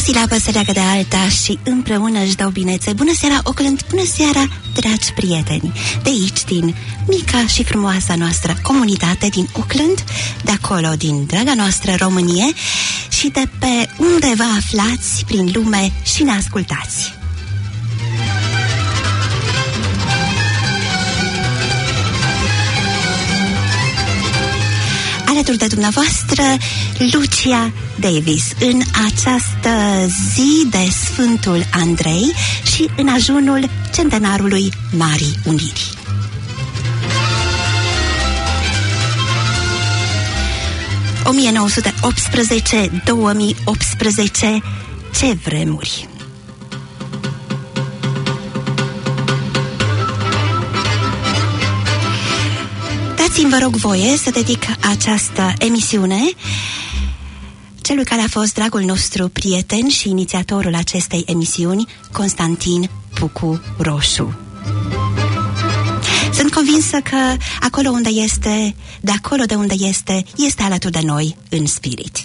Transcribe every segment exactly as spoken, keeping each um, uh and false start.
silabă se leagă de alta și împreună își dau binețe. Bună seara, Auckland! Bună seara, dragi prieteni! De aici, din mica și frumoasa noastră comunitate din Auckland, de acolo, din draga noastră Românie și de pe unde vă aflați prin lume și ne ascultați. Alături de dumneavoastră, Lucia Davis, în această zi de Sfântul Andrei și în ajunul centenarului Marii Unirii. o mie nouă sute optsprezece - două mii optsprezece, ce vremuri! Dați-mi, vă rog, voie să dedic această emisiune celui care a fost dragul nostru prieten și inițiatorul acestei emisiuni, Constantin Pucu Roșu. Sunt convinsă că acolo unde este, de acolo de unde este, este alături de noi în spirit.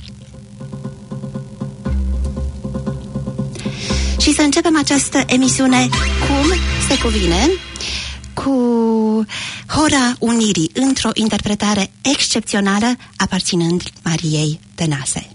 Și să începem această emisiune cum se cuvine, cu Hora Unirii, într-o interpretare excepțională aparținând Mariei Tănase.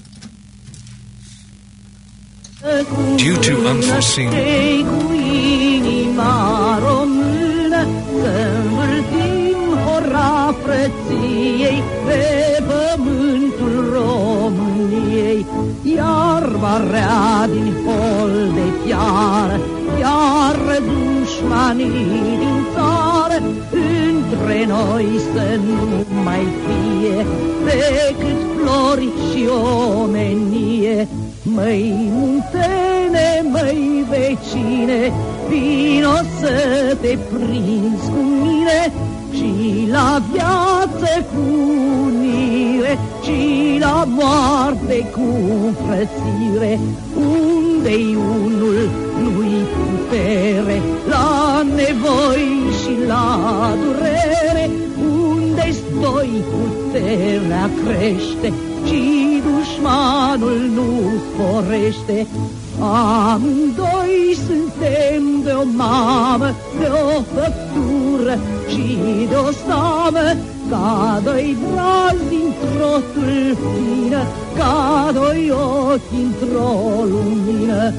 Due to unforeseen cu inima română, să învârtim hora frăției pe pământul României. Iarba rea din hol de fiară, iar dușmanii din țară, între noi să nu mai fie decât flori și omenie. Măi muntene, măi vecine, vino să te prinzi cu mine și la viață cu unire și la moarte cu frățire. Unde-i unul, nu-i putere, la nevoi și la durere. Unde-i doi, puterea crește și dușmanul nu sporește. Amândoi suntem de o mamă, de o făptură și de o seamă, ca doi brazi dintr-o tulpină, ca doi ochi într-o lumină.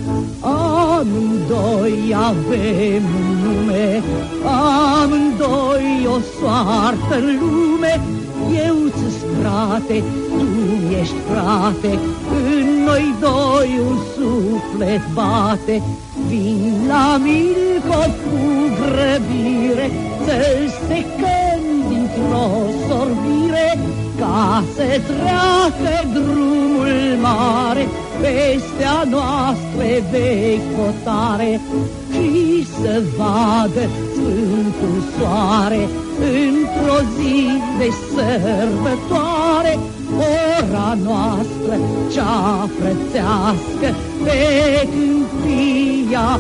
Amândoi avem un nume, amândoi o soartă în lume. Eu-ți frate, tu ești frate, în noi doi un suflet bate. Vin la Milcov cu grăbire, să-l secăm dintr-o sorbire, ca să treacă drumul mare peste a noastră vechi hotare și să vadă sfântul soare într-o zi de sărbătoare. Ora noastră cea frățească pe câmpia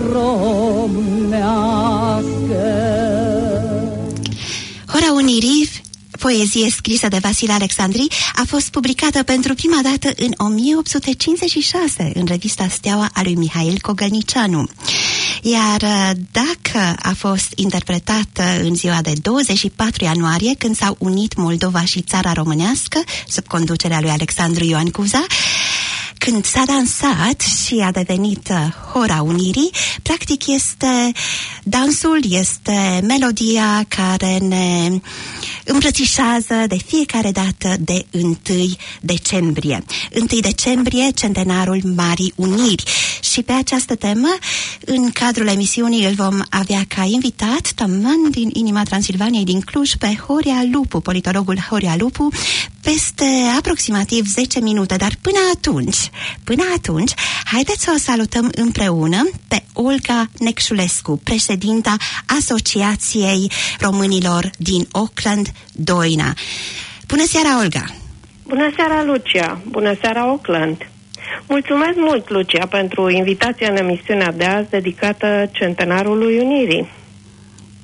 românească. Hora Unirii, poezie scrisă de Vasile Alexandri, a fost publicată pentru prima dată în o mie opt sute cincizeci și șase în revista Steaua a lui Mihail Cogălnicianu. Iar dacă a fost interpretată în ziua de douăzeci și patru ianuarie, când s-au unit Moldova și țara românească, sub conducerea lui Alexandru Ioan Cuza, când s-a dansat și a devenit Hora Unirii, practic este dansul, este melodia care ne îmbrățișează de fiecare dată de întâi decembrie. întâi decembrie, centenarul Marii Uniri. Și pe această temă, în cadrul emisiunii, îl vom avea ca invitat, taman din inima Transilvaniei, din Cluj, pe Horia Lupu, politologul Horia Lupu, peste aproximativ zece minute. Dar până atunci, până atunci, haideți să o salutăm împreună pe Olga Necșulescu, președinta Asociației Românilor din Auckland, Doina. Bună seara, Olga! Bună seara, Lucia! Bună seara, Auckland! Mulțumesc mult, Lucia, pentru invitația în emisiunea de azi dedicată centenarului Unirii.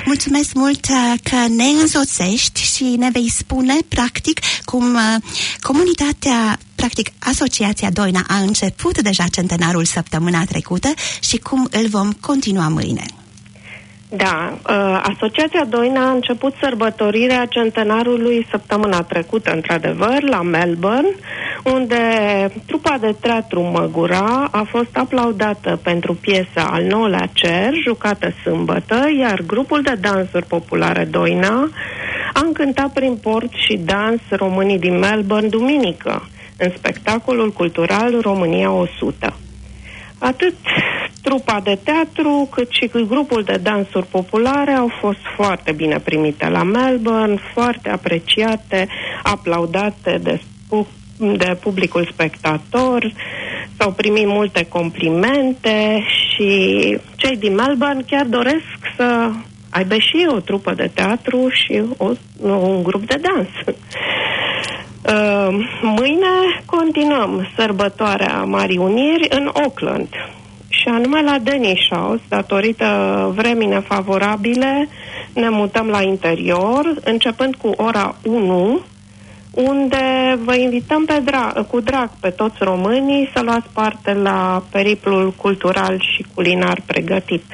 Mulțumesc mult că ne însoțești și ne vei spune, practic, cum comunitatea, practic, Asociația Doina a început deja centenarul săptămâna trecută și cum îl vom continua mâine. Da, Asociația Doina a început sărbătorirea centenarului săptămâna trecută, într-adevăr, la Melbourne, unde trupa de teatru Măgura a fost aplaudată pentru piesa Al nouălea cer, jucată sâmbătă, iar grupul de dansuri populare Doina a încântat prin port și dans românii din Melbourne duminică, în spectacolul cultural România o sută. Atât trupa de teatru, cât și grupul de dansuri populare au fost foarte bine primite la Melbourne, foarte apreciate, aplaudate de, de publicul spectator, s-au primit multe complimente și cei din Melbourne chiar doresc să aibă și o trupă de teatru și o, un grup de dans. Uh, mâine continuăm sărbătoarea Marii Uniri în Auckland și anume la Danish House, datorită vremii nefavorabile, ne mutăm la interior, începând cu ora unu, unde vă invităm pe dra- cu drag pe toți românii să luați parte la periplul cultural și culinar pregătit.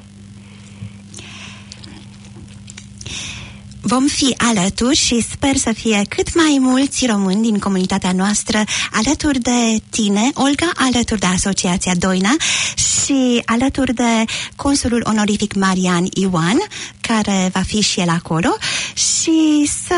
Vom fi alături și sper să fie cât mai mulți români din comunitatea noastră alături de tine, Olga, alături de Asociația Doina și alături de consulul onorific Marian Ioan, care va fi și el acolo, și să,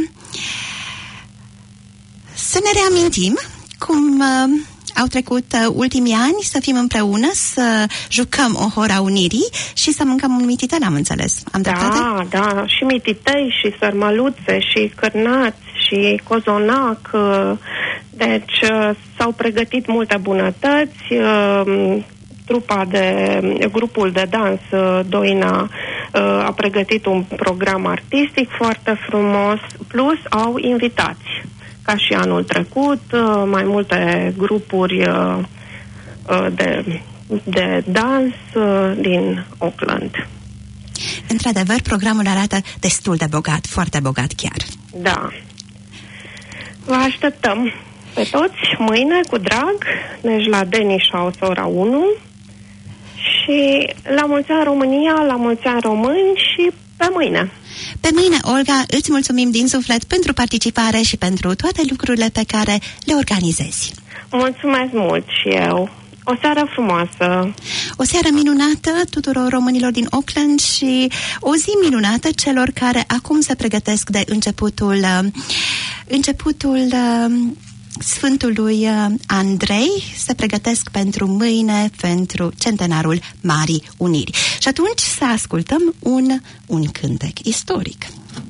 să ne reamintim cum uh, au trecut uh, ultimii ani, să fim împreună, să jucăm o hora unirii și să mâncăm un mititel, am înțeles. Am dreptate? Da, da, și mititei, și sărmăluțe, și cârnați, și cozonac. Deci s-au pregătit multe bunătăți. Trupa de, grupul de dans Doina a pregătit un program artistic foarte frumos, plus au invitați. Ca și anul trecut, mai multe grupuri de, de dans din Auckland. Într-adevăr, programul arată destul de bogat, foarte bogat chiar. Da. Vă așteptăm pe toți mâine cu drag, deci la Danish House ora unu și la mulți ani România, la mulți ani români și pe mâine. Pe mâine, Olga, îți mulțumim din suflet pentru participare și pentru toate lucrurile pe care le organizezi. Mulțumesc mult și eu. O seară frumoasă. O seară minunată tuturor românilor din Auckland și o zi minunată celor care acum se pregătesc de începutul începutul Sfântului Andrei, se pregătesc pentru mâine, pentru centenarul Marii Uniri. Și atunci să ascultăm un, un cântec istoric.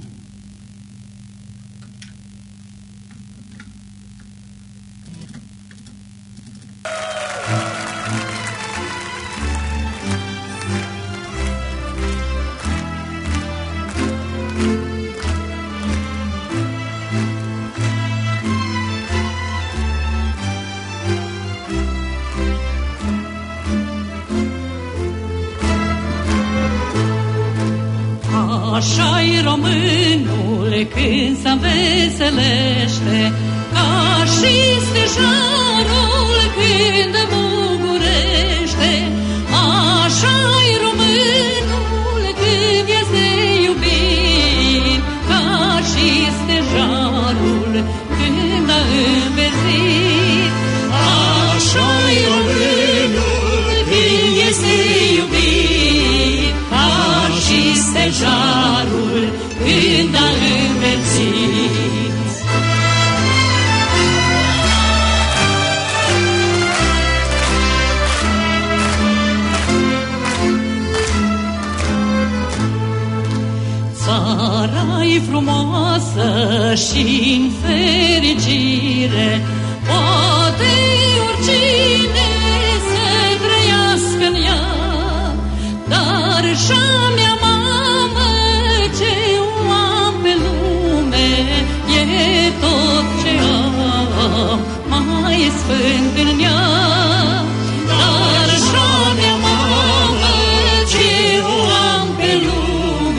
Așa-i românul când se înveselește, ca și stejarul când bucurește. Așa-i românul când este iubit, ca și stejarul când a înverzit. Așa-i românul când este iubit, ca și stejarul când a înverzit. Țara-i frumoasă și-n fericire, poate oricine să trăiască în ea, dar și-a mea mamă ce o am pe lume e tot ce am, mai sfânt în ea. Dar și-a mea mamă ce o am pe lume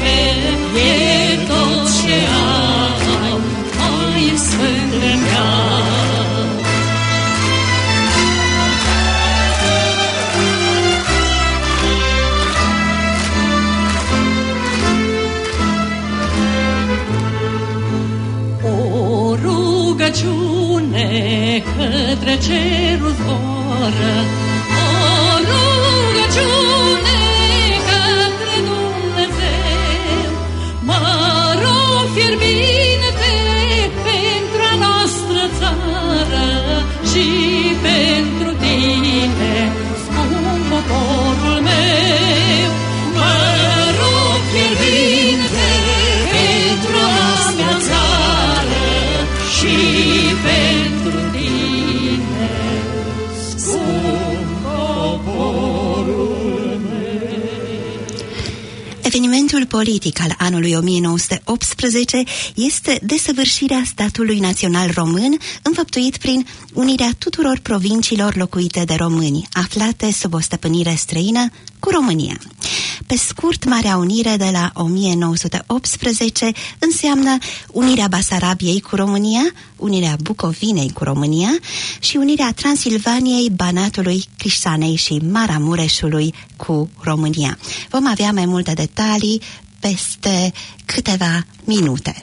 rugăciune către cerul zboară, o rugăciune către Dumnezeu. Mă rog fierbinte pentru a noastră țară și pentru tine, scump poporul meu. Mă rog fierbinte pentru a mea țară și pentru tine, scump poporul meu. Evenimentul politic al anului o mie nouă sute optsprezece este desăvârșirea statului național român, înfăptuit prin unirea tuturor provinciilor locuite de români, aflate sub o stăpânire străină, cu România. Pe scurt, Marea Unire de la o mie nouă sute optsprezece înseamnă unirea Basarabiei cu România, unirea Bucovinei cu România și unirea Transilvaniei, Banatului, Crișanei și Maramureșului cu România. Vom avea mai multe detalii peste câteva minute.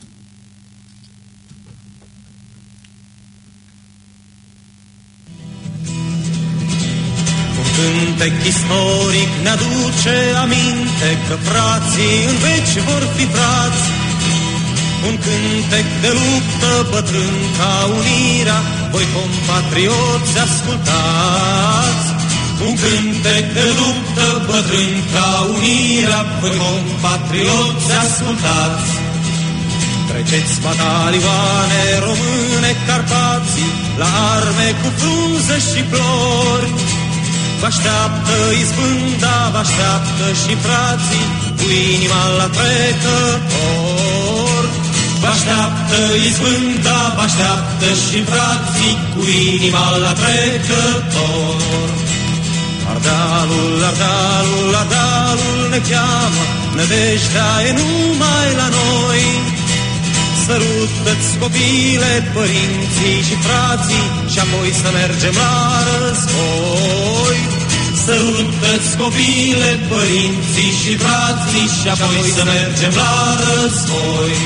Cântec istoric ne-aduce aminte că frații în veci vor fi frați. Un cântec de luptă bătrân ca unirea, voi compatrioți ascultați. Un cântec de luptă bătrân ca unirea, voi compatrioți ascultați. Treceți batalioane române Carpații, la arme cu frunze și flori. Vă așteaptă izbânda, vă așteaptă și frații, cu inima la trecător. Vă așteaptă izbânda, vă așteaptă și frații, cu inima la trecător. Ardealul, Ardealul, Ardealul ne cheamă, nădejdea e numai la noi. Sărută-ți copile, părinții și frații, și apoi să mergem la război. Sărută-ți copile, părinții și frații, și apoi să mergem la război.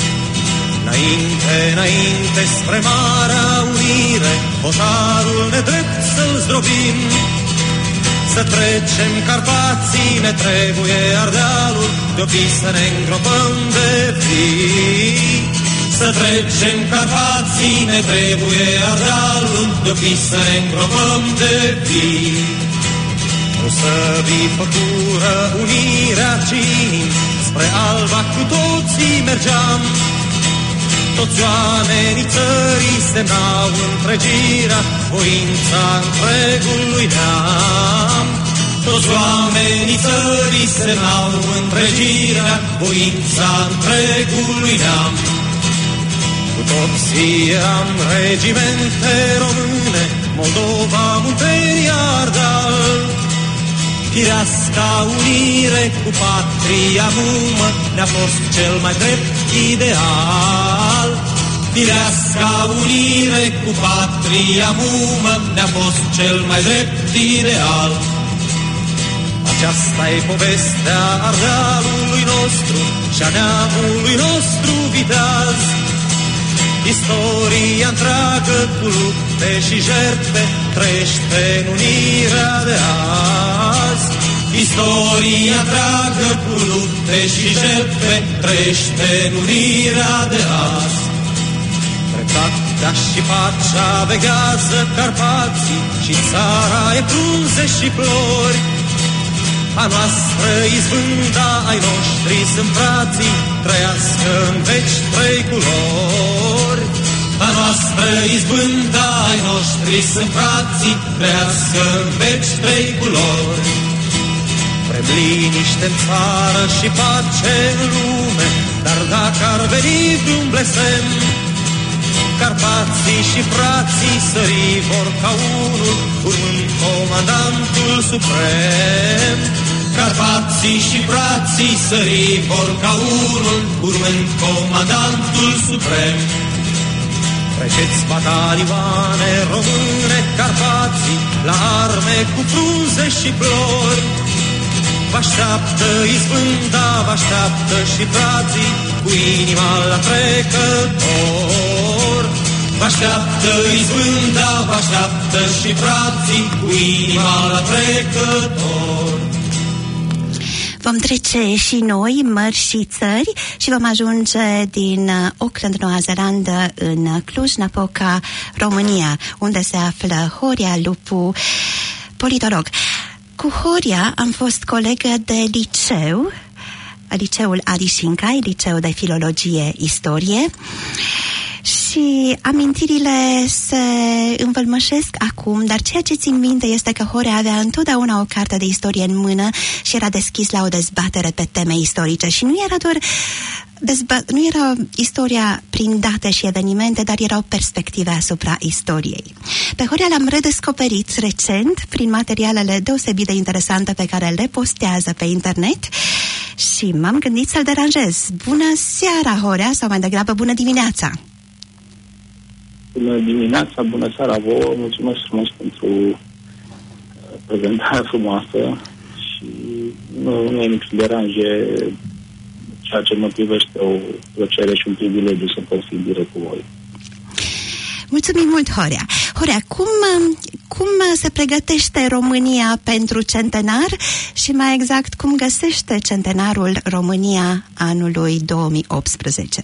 Înainte, înainte, spre Marea Unire, hotarul nedrept să-l zdrobim. Să trecem Carpații, ne trebuie Ardealul, de-o fi să ne îngropăm de vii. Să trecem Carpații, ne trebuie Ardealul, de-o fi să ne îngropăm de vii. O să vii făcură unirea cin, spre Alba cu toții mergeam. Toți oamenii țării semnau întregirea, voința întregului neam. Toți oamenii țării semnau întregirea, voința întregului neam. Cu toții eram regimente române, Moldova, Muntenia, Ardeal. Fireasca unire cu patria mumă ne-a fost cel mai drept ideal. Fireasca unire cu patria mumă ne-a fost cel mai drept ideal. Aceasta e povestea Ardealului nostru și a neamului nostru viteaz. Istoria întreagă cu lupte și jertfe trăiește în unirea de azi. Istoria întreagă cu lupte și jertfe trăiește în unirea de azi. Dreptatea și pacea veghează Carpații și țara e frunze și flori. A noastră izbânda, ai noștri sunt frații, trăiască în veci trei culori. A noastră izbânda, ai noștri sunt frații, trăiască în veci trei culori. Vrem liniște în țară și pace în lume, dar dacă ar veni vreun blestem, Carpații și frații sării vor ca unul, urmând comandantul suprem. Carpații și frații sării vor ca unul, urmând comandantul suprem. Treceți batalioane române Carpații, la arme cu frunze și flori. Vă așteaptă izbânda, vă așteaptă și frații, cu inima la trecător. așteaptă, izbânda vă așteaptă și frații cu inima la trecător. Vom trece și noi mări și țări și vom ajunge din Auckland, Noua Zeelandă, în Cluj-Napoca, România, unde se află Horia Lupu, politolog. Cu Horia am fost colegă de liceu, liceul Adi Șincai, liceu de filologie istorie, și amintirile se învălmășesc acum, dar ceea ce țin minte este că Horea avea întotdeauna o carte de istorie în mână și era deschis la o dezbatere pe teme istorice. Și nu era doar dezba- nu era istoria prin date și evenimente, dar erau perspective asupra istoriei. Pe Horea l-am redescoperit recent prin materialele deosebit de interesante pe care le postează pe internet și m-am gândit să-l deranjez. Bună seara, Horea, sau mai degrabă bună dimineața! Bună dimineața, bună seara vouă, mulțumesc frumos pentru prezentarea frumoasă și nu, nu e niciun deranje, ceea ce mă privește o plăcere și un privilegiu să pot fi direct cu voi. Mulțumim mult, Horea. Horea, cum, cum se pregătește România pentru centenar și mai exact cum găsește centenarul România anului două mii optsprezece?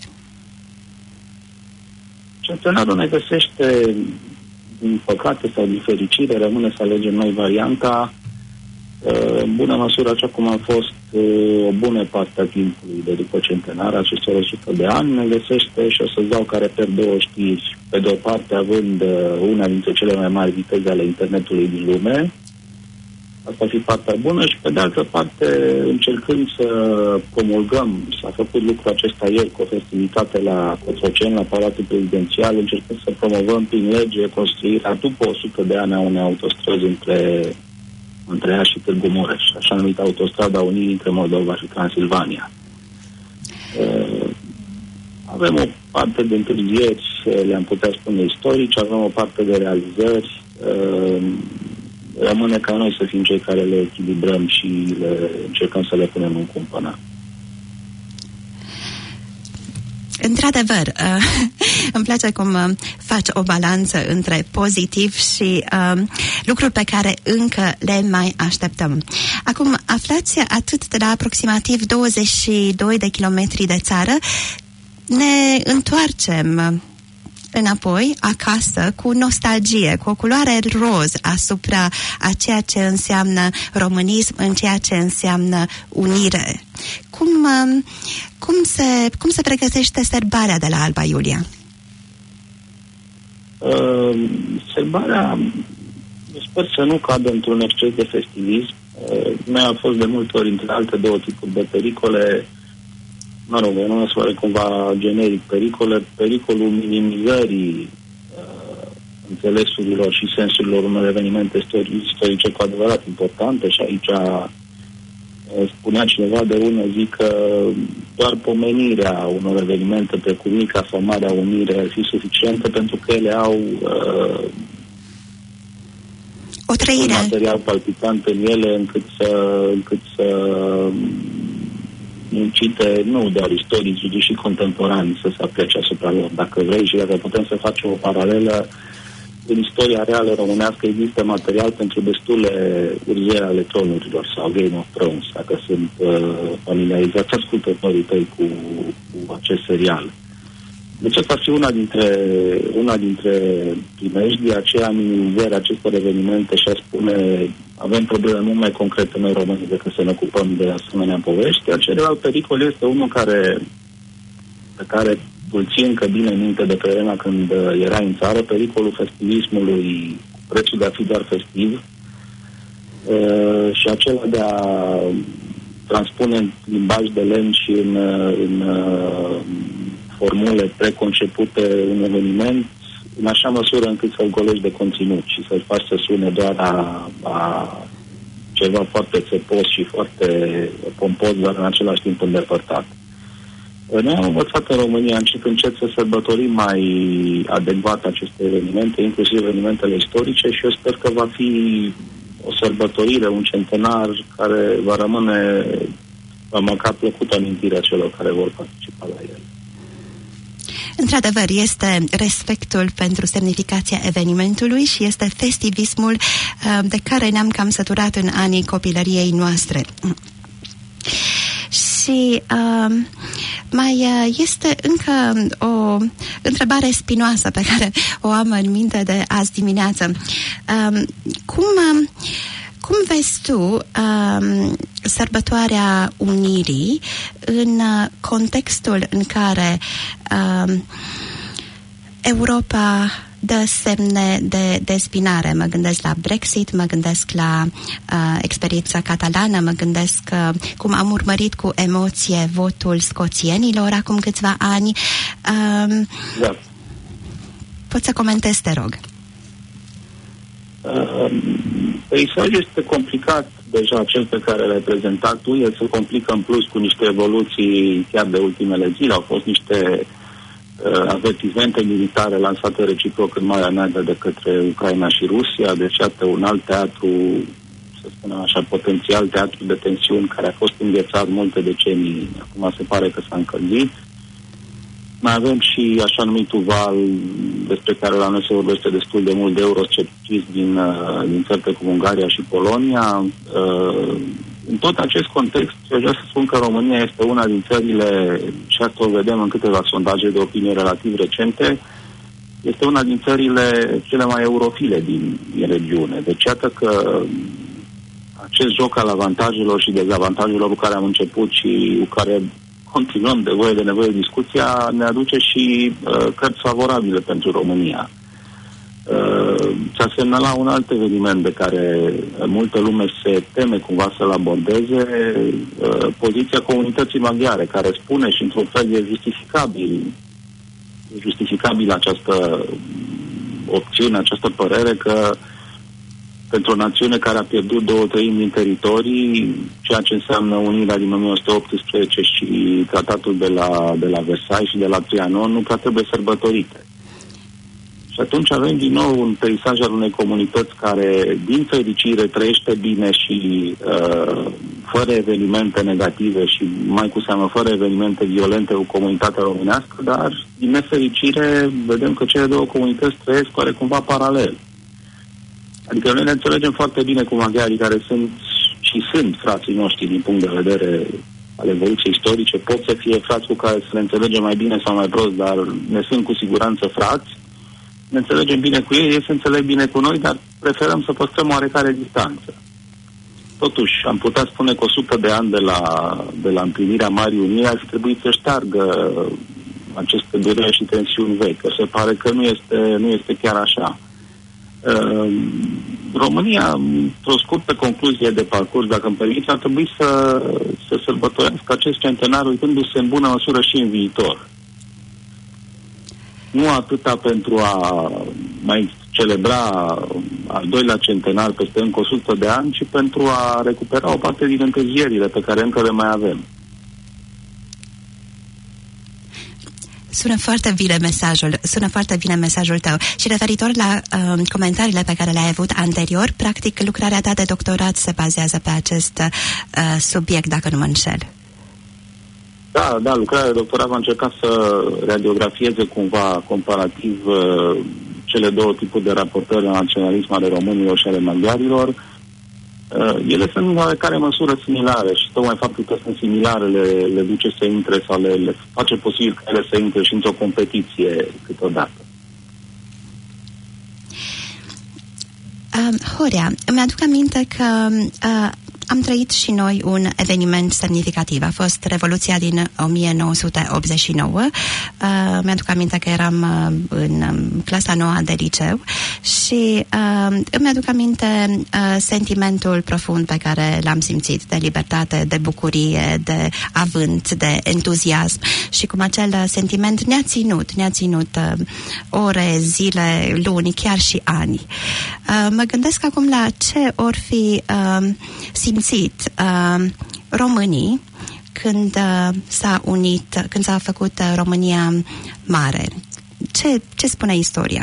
Centenarul ne găsește, din păcate sau din fericire, rămâne să alegem noi varianta, în bună măsură, așa cum a fost o bună parte a timpului de după centenar, acestor o sută de ani, ne găsește, și o să-ți dau ca reper două știri, pe de o parte având una dintre cele mai mari viteze ale internetului din lume, asta ar fi partea bună, și pe de altă parte încercând să promulgăm, s-a făcut lucrul acesta ieri cu o festivitate la Cotroceni, la Palatul Prezidențial, încercând să promovăm prin lege construirea după o sută de ani a unei autostrăzi între, între ea și Târgu Mureș, așa numită Autostrada Unirii între Moldova și Transilvania. Uh, avem o parte de întârzieri, le-am putea spune istorice, avem o parte de realizări, uh, rămâne ca noi să fim cei care le echilibrăm și le încercăm să le punem în cumpănă. Într-adevăr, uh, îmi place cum uh, faci o balanță între pozitiv și uh, lucruri pe care încă le mai așteptăm. Acum, aflați atât de la aproximativ douăzeci și doi de kilometri de țară, ne întoarcem înapoi acasă cu nostalgie, cu o culoare roz asupra a ceea ce înseamnă românism, în ceea ce înseamnă unire. Cum, cum, se, cum se pregătește sărbarea de la Alba Iulia? Uh, sărbarea, sper să nu cadă într-un exces de festivism. Uh, noi am fost de multe ori între alte două tipuri de pericole. Mă rog, nu o să cumva generic pericole, pericolul minimizării uh, înțelesurilor și sensurilor unor evenimente istorice cu adevărat importante, și aici uh, spunea cineva de ună zi că doar pomenirea unor evenimente precum Mica sau Marea Unire ar fi suficientă, pentru că ele au uh, o trăire, un material palpitant în ele încât să, încât să incite nu doar istorici, ci și contemporani să se aplece asupra lor. Dacă vrei și dacă putem să facem o paralelă, în istoria reală românească există material pentru destule urzeri ale tronurilor sau Game of Thrones, dacă sunt uh, familiarizați ascultătorii tăi cu, cu acest serial. Deci asta ar fi una dintre, una dintre primejdii, aceea minimizarea acestor evenimente și a spune avem probleme mult mai concrete noi români decât să ne ocupăm de asemenea povești. Iar celălalt pericol este unul care, pe care îl țin că bine minte de pe vremea când era în țară, pericolul festivismului, prețul de a fi doar festiv, uh, și acela de a transpune în limbaj de lemn și în, în uh, formule preconcepute un eveniment în așa măsură încât să-l golești de conținut și să-l faci să sune doar a, a ceva foarte țepos și foarte pompos, dar în același timp îndepărtat. Noi am învățat în România încet încet să sărbătorim mai adecvat aceste evenimente, inclusiv evenimentele istorice, și eu sper că va fi o sărbătorire, un centenar care va rămâne va măcar plăcută amintirea celor care vor participa la el. într-adevăr, este respectul pentru semnificația evenimentului și este festivismul uh, de care ne-am cam săturat în anii copilăriei noastre. Și uh, mai uh, este încă o întrebare spinoasă pe care o am în minte de azi dimineață. Uh, cum... Uh, Cum vezi tu um, sărbătoarea Unirii în uh, contextul în care um, Europa dă semne de despinare? Mă gândesc la Brexit, mă gândesc la uh, experiența catalană, mă gândesc uh, cum am urmărit cu emoție votul scoțienilor acum câțiva ani. Um, da. Poți să comentezi, te rog. Uh, peisajul este complicat, deja cel pe care l-ai prezentat tu, el se complică în plus cu niște evoluții chiar de ultimele zile. Au fost niște uh, avertizmente militare lansate reciproc în Marea Neagră de către Ucraina și Rusia, deci iată un alt teatru, să spunem așa, potențial teatru de tensiuni care a fost înghețat multe decenii, acum se pare că s-a încălzit. Mai avem și așa numitul val despre care la noi se vorbește destul de mult de euroscepticism din, din țări precum Ungaria și Polonia. În tot acest context, eu vreau să spun că România este una din țările, și asta o vedem în câteva sondaje de opinie relativ recente, este una din țările cele mai eurofile din, din regiune. Deci iată că acest joc al avantajelor și dezavantajelor cu care am început și cu care continuăm de voie de nevoie discuția, ne aduce și uh, cărți favorabile pentru România. Uh, s-a semnalat un alt eveniment de care multă lume se teme cumva să-l abordeze, uh, poziția comunității maghiare, care spune și într-un fel e justificabil, justificabil această opțiune, această părere că pentru o națiune care a pierdut două treimi din teritorii, ceea ce înseamnă unirea din o mie nouă sute optsprezece și tratatul de la, de la Versailles și de la Trianon, nu prea trebuie sărbătorite. Și atunci avem din nou un peisaj al unei comunități care, din fericire, trăiește bine și uh, fără evenimente negative și mai cu seamă fără evenimente violente cu comunitatea românească, dar, din nefericire, vedem că cele două comunități trăiesc oarecumva paralel. Adică noi ne înțelegem foarte bine cu maghiarii care sunt și sunt frații noștri din punct de vedere al evoluției istorice. Pot să fie frați cu care să ne înțelegem mai bine sau mai prost, dar ne sunt cu siguranță frați. Ne înțelegem bine cu ei, ei se înțeleg bine cu noi, dar preferăm să păstrăm oarecare distanță. Totuși, am putea spune că o sută de ani de la, de la împlinirea Marii Uniri ar fi trebuit să șteargă aceste dureri și tensiuni vechi. Se pare că nu este, nu este chiar așa. Uh, România, într-o scurtă concluzie de parcurs, dacă îmi permiți, ar trebui să, să sărbătorească acest centenar uitându-se în bună măsură și în viitor. Nu atâta pentru a mai celebra al doilea centenar peste încă o sută de ani, ci pentru a recupera o parte din întârzierile pe care încă le mai avem. Sună foarte bine mesajul, sună foarte bine mesajul tău. Și referitor la uh, comentariile pe care le-ai avut anterior, practic lucrarea ta de doctorat se bazează pe acest uh, subiect, dacă nu mă înșel. Da, da, lucrarea de doctorat va încerca să radiografieze cumva comparativ uh, cele două tipuri de raportări la naționalism ale românilor și ale maghiarilor. Uh, ele sunt în oarecare măsură similare și tocmai faptul că sunt similare le, le duce să intre sau le, le face posibil ca ele să intre și într-o competiție câteodată. Uh, Horea, îmi aduc aminte că uh, am trăit și noi un eveniment semnificativ. A fost Revoluția din o mie nouă sute optzeci și nouă. Uh, mi-aduc aminte că eram uh, în um, clasa nouă de liceu și uh, îmi aduc aminte uh, sentimentul profund pe care l-am simțit de libertate, de bucurie, de avânt, de entuziasm și cum acel sentiment ne-a ținut, ne-a ținut uh, ore, zile, luni, chiar și ani. Uh, mă gândesc acum la ce or fi uh, simțit uh, românii când uh, s-a unit, când s-a făcut uh, România mare. Ce, ce spune istoria?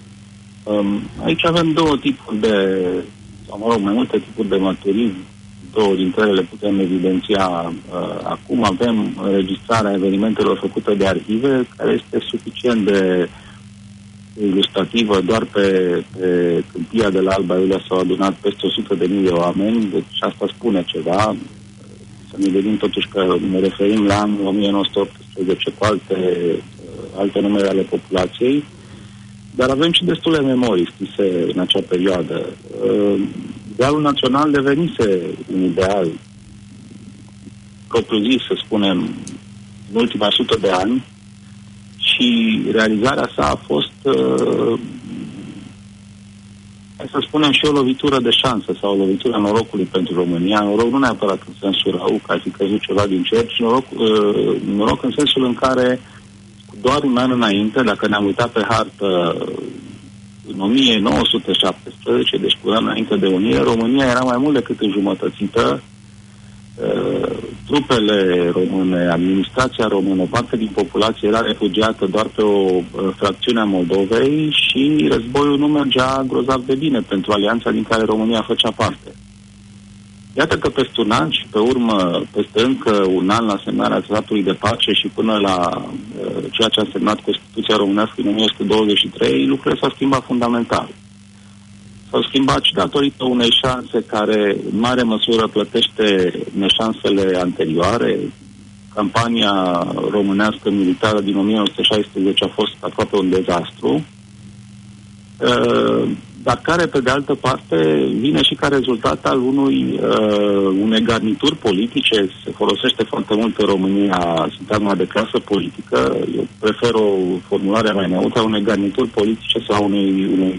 Um, aici avem două tipuri de, sau mă rog, mai multe tipuri de mărturii, două dintre ele le putem evidenția uh, acum. Avem înregistrarea evenimentelor făcute de arhive, care este suficient de ilustrativă. Doar pe, pe câmpia de la Alba Iulia s-au adunat peste o sută de mii de oameni, deci asta spune ceva. Să ne gândim totuși că ne referim la anul o mie nouă sute optsprezece cu alte, alte numere ale populației, dar avem și destule memorii scrise în acea perioadă. Idealul național devenise un ideal propriu-zis, să spunem, în ultima sută de ani, și realizarea sa a fost, uh, hai să spunem, și o lovitură de șansă sau o lovitură a norocului pentru România. Noroc nu neapărat în sensul rău, că ar fi căzut ceva din cer, ci noroc, uh, noroc în sensul în care doar un an înainte, dacă ne-am uitat pe hartă, în o mie nouă sute șaptesprezece, deci cu un an înainte de Unire, România era mai mult decât înjumătățită. Uh, trupele române, administrația română, o parte din populație era refugiată doar pe o uh, fracțiune a Moldovei și războiul nu mergea grozav de bine pentru alianța din care România făcea parte. Iată că peste un an și pe urmă, peste încă un an la semnarea tratatului de pace și până la uh, ceea ce a semnat Constituția românească în o mie o sută douăzeci și trei, lucrurile s-au schimbat fundamental. S-au schimbat și datorită unei șanse care în mare măsură plătește neșansele anterioare. Campania românească militară din o mie nouă sute șaisprezece a fost aproape un dezastru, dar care, pe de altă parte, vine și ca rezultat al unui, unei garnituri politice. Se folosește foarte mult în România sintagma de clasă politică. Eu prefer o formulare mai neutră, unei garnituri politice sau unei... unei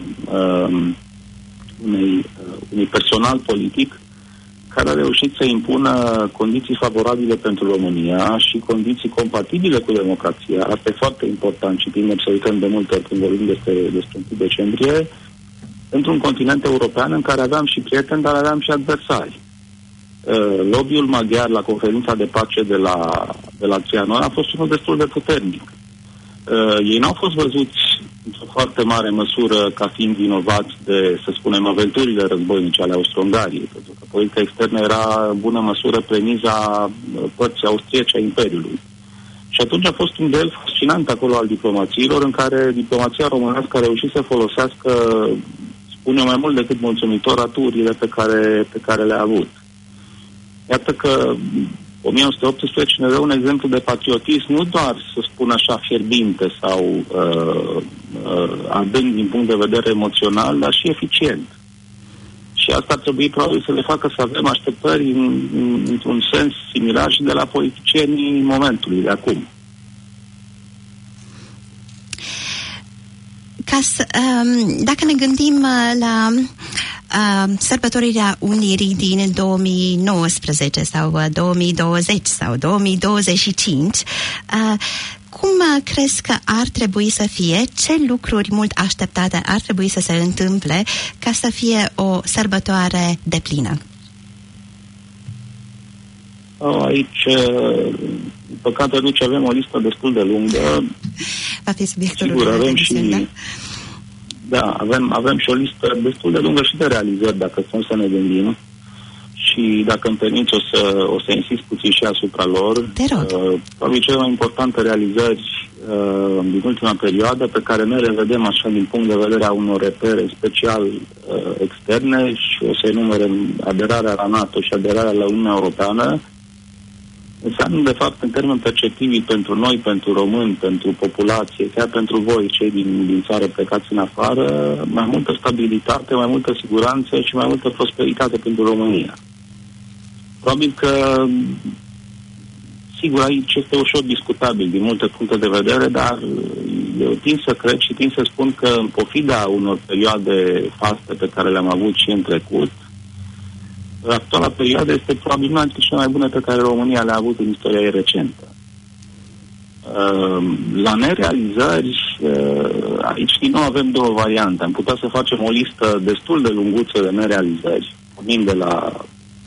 Unei, uh, unui personal politic care a reușit să impună condiții favorabile pentru România și condiții compatibile cu democrația. Asta e foarte important și bine să uităm de multe ori când vorbim despre, despre întâi decembrie, într-un continent european în care aveam și prieteni, dar aveam și adversari. Uh, lobby-ul maghiar la conferința de pace de la, de la Trianon a fost unul destul de puternic. Uh, ei n-au fost văzuți într-o foarte mare măsură ca fiind vinovați de, să spunem, aventurile războinice ale Austro-Ungariei, pentru că politica externă era în bună măsură premiza părții austriece a Imperiului. Și atunci a fost un duel fascinant acolo al diplomațiilor, în care diplomația românească a reușit să folosească, spun eu, mai mult decât mulțumitor aturile pe care, pe care le-a avut. Iată că o mie nouă sute optsprezece ne dă un exemplu de patriotism, nu doar, să spun așa, fierbinte sau uh, uh, adânc din punct de vedere emoțional, dar și eficient. Și asta ar trebui probabil să le facă să avem așteptări în, în, într-un sens similar și de la politicienii momentului, de acum. Ca să, um, dacă ne gândim la uh, sărbătorirea Unirii din două mii nouăsprezece sau uh, două mii douăzeci sau două mii douăzeci și cinci, uh, cum uh, crezi că ar trebui să fie, ce lucruri mult așteptate ar trebui să se întâmple ca să fie o sărbătoare deplină? Aici, în păcate, atunci avem o listă destul de lungă. Va fi subiectul Sigur, avem și, da? Da, avem, avem și o listă destul de lungă și de realizări, dacă stăm să ne gândim. Și dacă îmi permiți, o să, o să insist puțin și asupra lor. Te rog. Uh, probabil cele mai importante realizări uh, din ultima perioadă, pe care noi le vedem așa din punct de vedere a unor repere special uh, externe, și o să enumerăm aderarea la NATO și aderarea la Uniunea Europeană, înseamnă, de fapt, în termeni perceptivi pentru noi, pentru români, pentru populație, chiar pentru voi, cei din, din țară plecați în afară, mai multă stabilitate, mai multă siguranță și mai multă prosperitate pentru România. Probabil că, sigur, aici este ușor discutabil din multe puncte de vedere, dar eu tind să cred și tind să spun că, în pofida unor perioade faste pe care le-am avut și în trecut, actuala perioadă este probabil una dintre cele mai bune pe care România le-a avut în istoria ei recentă. La nerealizări, aici din nou avem două variante. Am putea să facem o listă destul de lunguță de nerealizări, pornind de la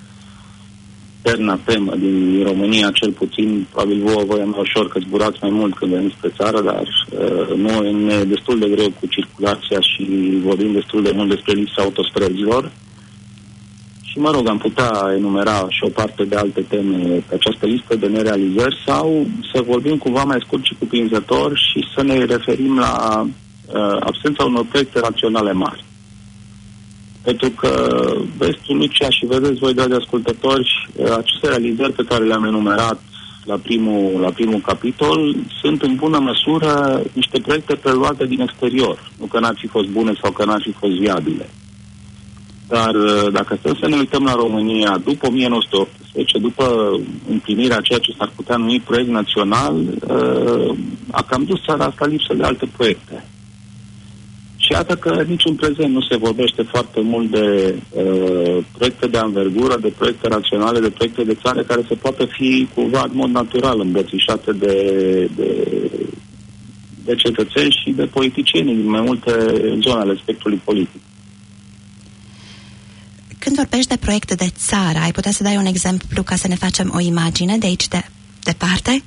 terna temă din România, cel puțin, probabil vouă vă e mai ușor că zburați mai mult când veniți pe țară, dar noi ne e destul de greu cu circulația și vorbim destul de mult despre lipsa autostrăzilor. și, mă rog, am putea enumera și o parte de alte teme pe această listă de nerealizări sau să vorbim cumva mai scurt și cuprinzător și să ne referim la uh, absența unor proiecte raționale mari. Pentru că vestul Lucia și vedeți voi, dragi ascultători, aceste realizări pe care le-am enumerat la primul, la primul capitol sunt în bună măsură niște proiecte preluate din exterior. Nu că n-ar fi fost bune sau că n-ar fi fost viabile. Dar dacă stăm să ne uităm la România după o mie nouă sute optsprezece, după împlinirea ceea ce s-ar putea numi proiect național, a cam dus țara asta lipsă de alte proiecte. Și iată că nici în prezent nu se vorbește foarte mult de uh, proiecte de anvergură, de proiecte raționale, de proiecte de țară care se poate fi cumva în mod natural îmbrățișate de, de, de cetățeni și de politicieni din mai multe zone ale spectrului politic. Când vorbești de proiecte de țară, ai putea să dai un exemplu ca să ne facem o imagine de aici de departe?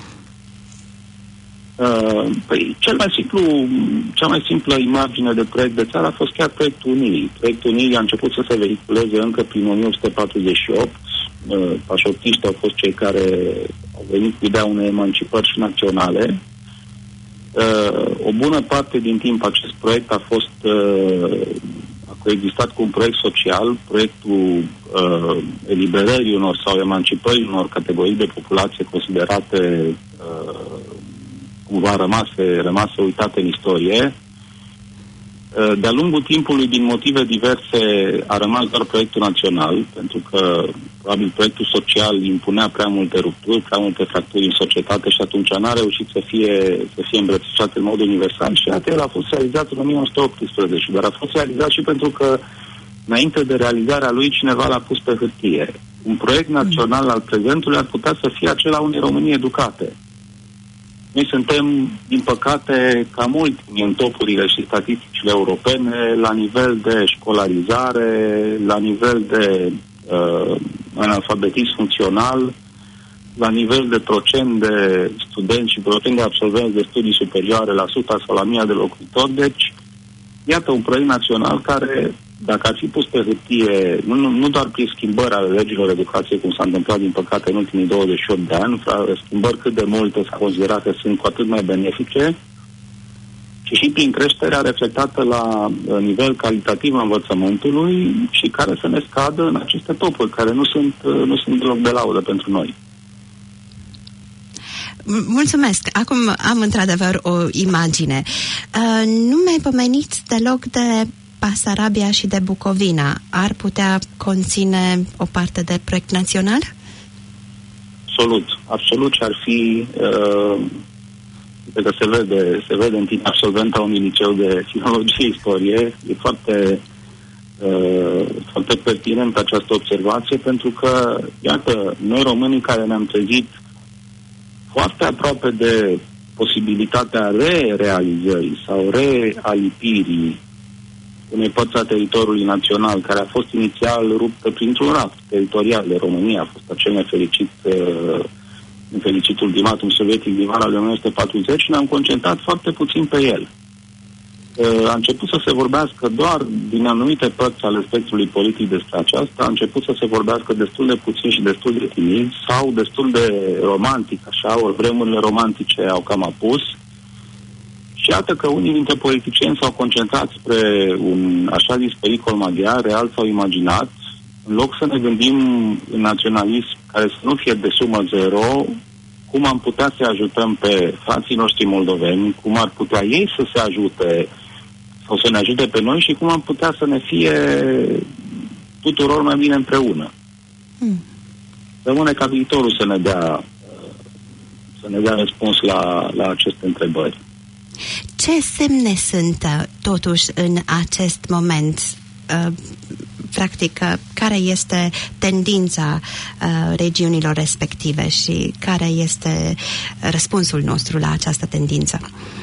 Uh, păi, cel mai simplu, cea mai simplă imagine de proiect de țară a fost chiar proiectul Unirii. Proiectul Unirii a început să se vehiculeze încă prin o mie opt sute patruzeci și opt. Uh, pașoptiștii au fost cei care au venit cu ideea unei emancipări și naționale. Uh, o bună parte din timp acest proiect a fost uh, a coexistat cu un proiect social, proiectul uh, eliberării unor sau emancipării unor categorii de populație considerate uh, cumva rămase, rămase uitate în istorie. De-a lungul timpului, din motive diverse, a rămas doar proiectul național, pentru că probabil proiectul social impunea prea multe rupturi, prea multe fracturi în societate și atunci n-a reușit să fie, să fie îmbrățișat în mod universal și iată, el a fost realizat în o mie nouă sute optsprezece, dar a fost realizat și pentru că înainte de realizarea lui cineva l-a pus pe hârtie. Un proiect național al prezentului ar putea să fie acela unei Românii educate. Noi suntem, din păcate, cam mult în topurile și statisticile europene la nivel de școlarizare, la nivel de uh, analfabetism funcțional, la nivel de procent de studenți și procent de absolvenți de studii superioare la suta sau la mia de locuitori. Deci, iată un proiect național care, dacă ar fi pus pe hârtie, nu, nu doar prin schimbări ale legilor educației, cum s-a întâmplat, din păcate, în ultimii douăzeci și opt de ani, schimbări cât de multe s-a considerat că sunt cu atât mai benefice, ci și prin creșterea reflectată la nivel calitativ a învățământului și care să ne scadă în aceste topuri, care nu sunt, nu sunt deloc de laudă pentru noi. Mulțumesc. Acum am într-adevăr o imagine. Uh, nu mi-ai pomenit deloc de Basarabia și de Bucovina. Ar putea conține o parte de proiect național? Absolut. Absolut și ar fi... Uh, că se vede, se vede în tine absolventa unui liceu de filologie istorie. E foarte, uh, foarte pertinent această observație, pentru că, iată, noi românii care ne-am trezit foarte aproape de posibilitatea re-realizării sau realipirii unei părți a teritoriului național, care a fost inițial ruptă printr-un raft teritorial de România, a fost acel nefericit, uh, nefericit ultimatum sovietic din vara de o mie nouă sute patruzeci, și ne-am concentrat foarte puțin pe el. Uh, a început să se vorbească doar din anumite părți ale spectrului politic despre aceasta, a început să se vorbească destul de puțin și destul de timid sau destul de romantic, așa, ori vremurile romantice au cam apus. Și iată că unii dintre politicieni s-au concentrat spre un așa zis pericol maghiar, real sau imaginat, în loc să ne gândim în naționalism care să nu fie de sumă zero, cum am putea să ajutăm pe frații noștri moldoveni, cum ar putea ei să se ajute sau să ne ajute pe noi și cum am putea să ne fie tuturor mai bine împreună. Hmm. Rămâne ca viitorul să ne dea, să ne dea răspuns la, la aceste întrebări. Ce semne sunt totuși în acest moment? Uh, practic, care este tendința uh, regiunilor respective și care este răspunsul nostru la această tendință?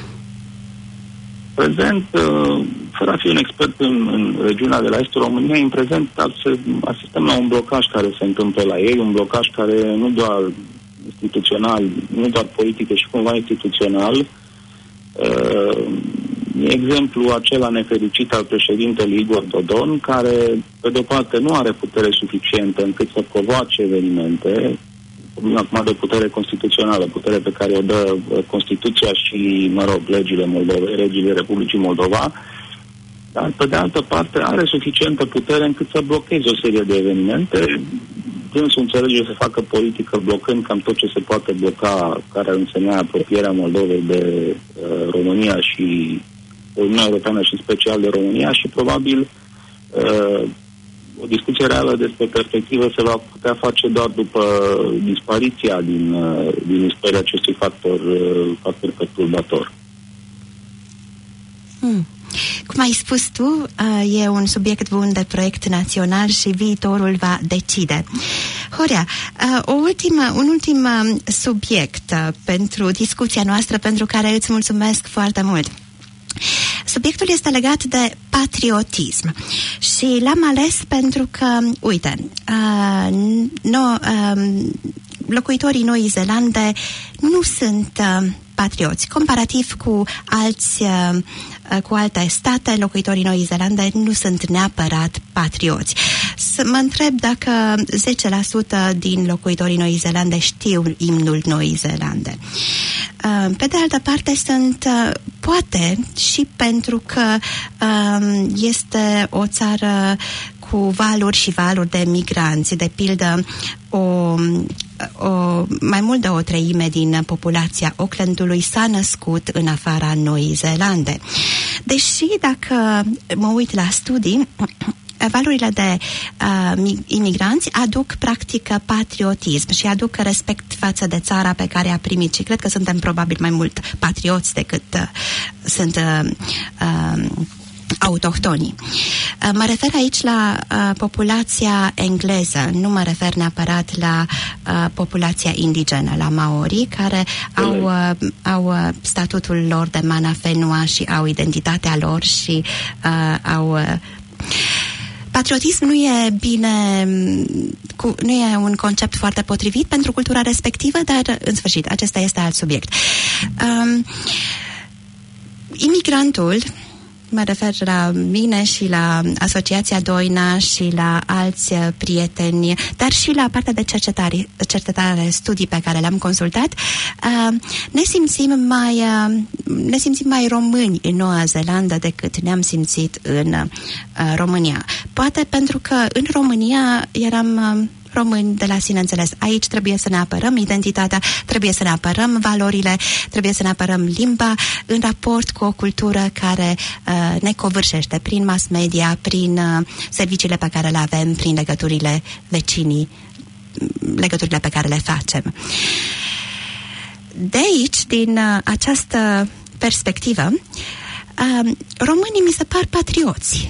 Prezent, uh, fără a fi un expert în, în regiunea de la estul României, în prezent asistăm la un blocaj care se întâmplă la ei, un blocaj care nu doar instituțional, nu doar politic, și cumva instituțional, Uh, e exemplu acela nefericit al președintelui Igor Dodon, care, pe de-o parte, nu are putere suficientă încât să provoace evenimente, acum de putere constituțională, putere pe care o dă Constituția și, mă rog, legile Moldovei, legile Republicii Moldova, dar, pe de altă parte, are suficientă putere încât să blocheze o serie de evenimente. Dânsul înțelege să facă politică blocând cam tot ce se poate bloca, care ar însemna apropierea Moldovei de uh, România și Uniunea Europeană și special de România și probabil uh, o discuție reală despre perspectivă se va putea face doar după dispariția din, uh, din istoria acestui factor, uh, factor perturbator. Hmm. Cum ai spus tu, e un subiect bun de proiect național și viitorul va decide. Horea, o ultimă, un ultim subiect pentru discuția noastră, pentru care îți mulțumesc foarte mult. Subiectul este legat de patriotism și l-am ales pentru că, uite, uh, no, uh, locuitorii Noii Zeelande nu sunt uh, patrioți. Comparativ cu alți uh, cu alte state, locuitorii Noii Zeelande nu sunt neapărat patrioți. Să mă întreb dacă zece la sută din locuitorii Noii Zeelande știu imnul Noii Zeelande. Pe de altă parte, sunt, poate și pentru că este o țară cu valuri și valuri de migranți, de pildă o, o, mai mult de o treime din populația Aucklandului s-a născut în afara Noii Zeelande. Deși dacă mă uit la studii, valurile de uh, imigranți aduc practic patriotism și aduc respect față de țara pe care a primit și cred că suntem probabil mai mult patrioți decât uh, sunt uh, uh, autohtonii. Uh, mă refer aici la uh, populația engleză, nu mă refer neapărat la uh, populația indigenă, la maori, care au, uh, au uh, statutul lor de mana whenua și au identitatea lor și uh, au... Uh, Patriotism nu e bine, cu, nu e un concept foarte potrivit pentru cultura respectivă, dar, în sfârșit, acesta este alt subiect. Um, imigrantul, mă refer la mine și la Asociația Doina și la alți prieteni, dar și la partea de cercetare, cercetare studii pe care le-am consultat, ne simțim mai, ne simțim mai români în Noua Zeelandă decât ne-am simțit în România. Poate pentru că în România eram români de la sine înțeles. Aici trebuie să ne apărăm identitatea, trebuie să ne apărăm valorile, trebuie să ne apărăm limba în raport cu o cultură care uh, ne covârșește prin mass media, prin uh, serviciile pe care le avem, prin legăturile vecinii, legăturile pe care le facem. De aici, din uh, această perspectivă, uh, românii mi se par patrioți.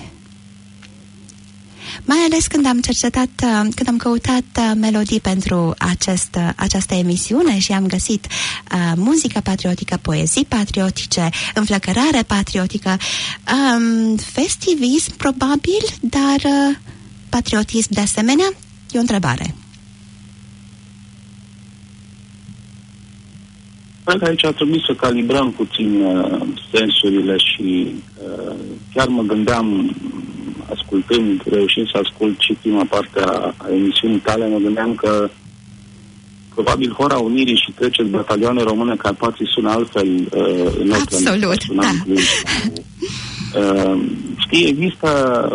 Mai ales când am cercetat, când am căutat melodii pentru acest, această emisiune și am găsit uh, muzică patriotică, poezii patriotice, înflăcărare patriotică, um, festivism probabil, dar uh, patriotism de asemenea, e o întrebare. Cred că aici ar trebui să calibrăm puțin uh, sensurile și uh, chiar mă gândeam, ascultând, reușind să ascult și prima parte a, a emisiunii tale, mă gândeam că probabil Hora Unirii și treceți batalioane române Carpații sună altfel uh, în Absolut, da. Uh, știi, există,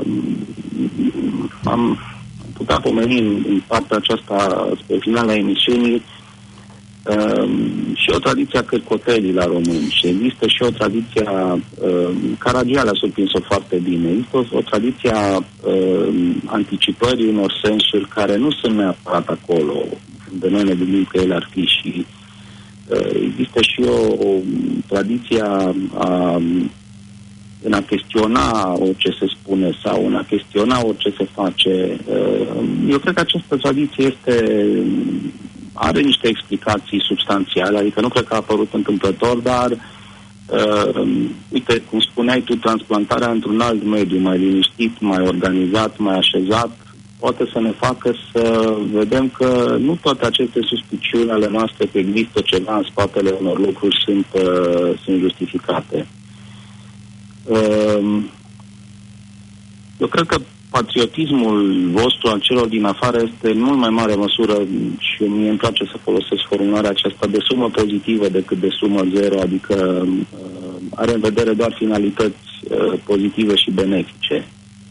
am putea pomeni în, în partea aceasta spre finala emisiunii, Uh, și o tradiție a cărcotelii la români și există și o tradiție a uh, Caragiale a surprins-o foarte bine. Există o, o tradiție a uh, anticipării unor sensuri care nu sunt neapărat acolo unde noi ne gândim că ele ar fi și uh, există și o, o tradiție a, a în a chestiona orice se spune sau în a chestiona orice se face. Uh, eu cred că această tradiție este are niște explicații substanțiale, adică nu cred că a apărut întâmplător, dar uh, uite, cum spuneai tu, transplantarea într-un alt mediu, mai liniștit, mai organizat, mai așezat, poate să ne facă să vedem că nu toate aceste suspiciuni ale noastre că există ceva în spatele unor lucruri sunt, uh, sunt justificate. Eu cred că patriotismul vostru al celor din afară este în mult mai mare măsură, și mie îmi place să folosesc formularea aceasta, de sumă pozitivă decât de sumă zero, adică are în vedere doar finalități pozitive și benefice.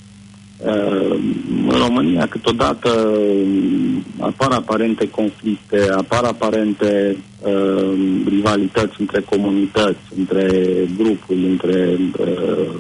În România câteodată apar aparente conflicte, apar aparente uh, rivalități între comunități, între grupuri, între uh,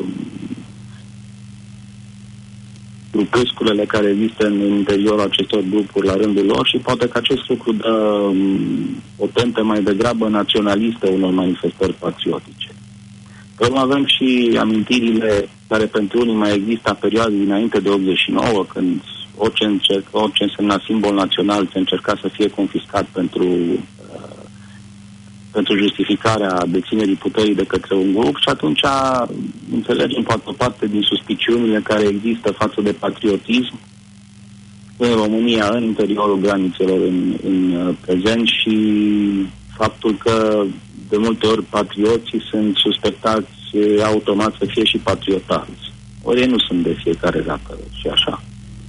grupusculele care există în interiorul acestor grupuri la rândul lor, și poate că acest lucru dă um, o tentă mai degrabă naționalistă unor manifestări patriotice. Pe urmă avem și amintirile care pentru unii mai există a perioadei dinainte de optzeci și nouă, când orice, încerc, orice însemna simbol național se încerca să fie confiscat pentru, uh, pentru justificarea deținerii puterii de către un grup, și atunci înțelegem poate o parte din suspiciunile care există față de patriotism în România, în interiorul granițelor în, în prezent, și faptul că de multe ori patrioții sunt suspectați automat să fie și patriotați. Ori ei nu sunt de fiecare dată și așa.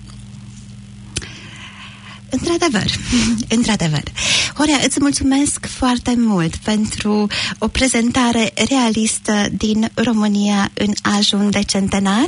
Într-adevăr, într-adevăr. Horea, îți mulțumesc foarte mult pentru o prezentare realistă din România în ajun de centenar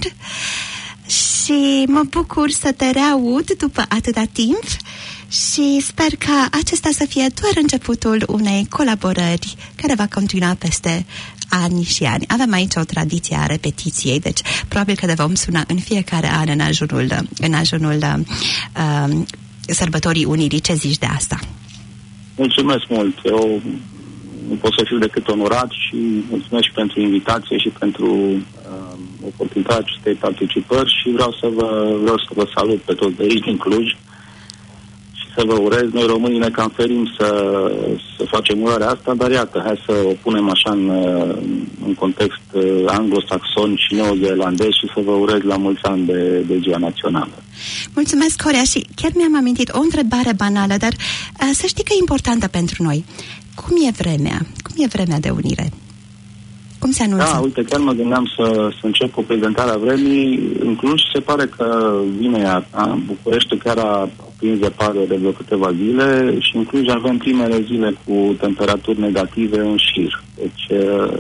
și mă bucur să te reaud după atâta timp și sper ca acesta să fie doar începutul unei colaborări care va continua peste ani și ani. Avem aici o tradiție a repetiției, deci probabil că ne vom suna în fiecare an în ajunul, în ajunul uh, sărbătorii Unirii. Ce zici de asta? Mulțumesc mult! Eu nu pot să fiu decât onorat și mulțumesc și pentru invitație și pentru uh, oportunitatea acestei participări și vreau să vă, vreau să vă salut pe toți de aici din Cluj și să vă urez. Noi românii ne cam ferim să, să facem urarea asta, dar iată, hai să o punem așa în, în context anglosaxon și neozeelandez și să vă urez la mulți ani de, de Ziua Națională. Mulțumesc, Horea, și chiar mi-am amintit o întrebare banală, dar uh, să știi că e importantă pentru noi. Cum e vremea? Cum e vremea de unire? Cum se anunță? Da, uite, chiar mă gândeam să, să încep cu prezentarea vremii. În Cluj se pare că vine iarna. Bucureștiul chiar a prins zăpadă de vreo câteva zile și în Cluj avem primele zile cu temperaturi negative în șir. Deci,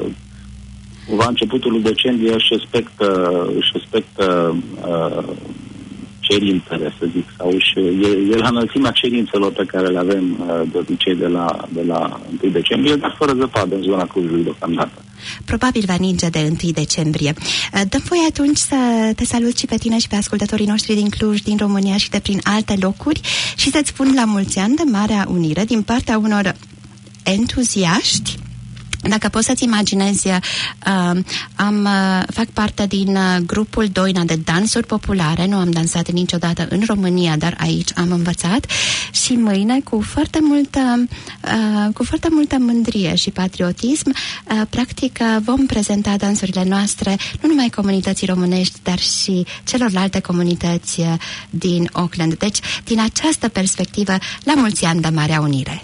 la începutul lui decembrie își respectă, își respectă uh, cerințele, să zic, sau și e, e la înălțimea cerințelor pe care le avem uh, de obicei de la, de la întâi decembrie, dar fără zăpadă în zona Clujului deocamdată. Probabil va ninge de întâi decembrie. Dăm voie atunci să te salut și pe tine și pe ascultătorii noștri din Cluj, din România și de prin alte locuri și să-ți spun la mulți ani de Marea Unire din partea unor entuziaști. Dacă poți să-ți imaginezi, uh, am, uh, fac parte din uh, grupul Doina de dansuri populare, nu am dansat niciodată în România, dar aici am învățat și mâine cu foarte multă, uh, cu foarte multă mândrie și patriotism, uh, practic uh, vom prezenta dansurile noastre nu numai comunității românești, dar și celorlalte comunități uh, din Auckland. Deci, din această perspectivă, la mulți ani de Marea Unire!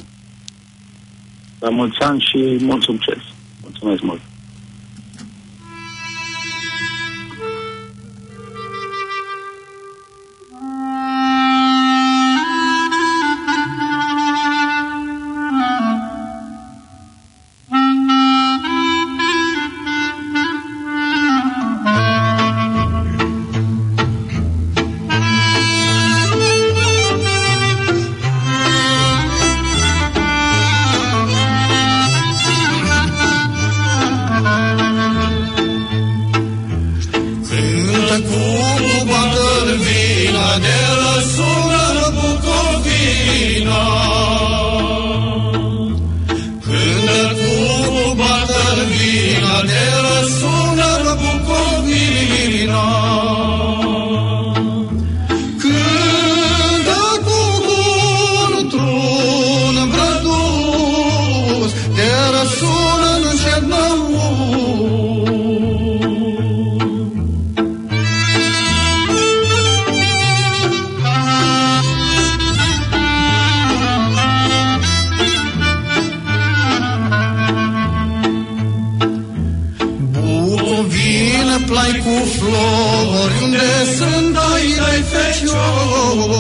La mulți ani și mult succes. Mulțumesc mult. plai cu flori, unde sunt ai tăi feciori.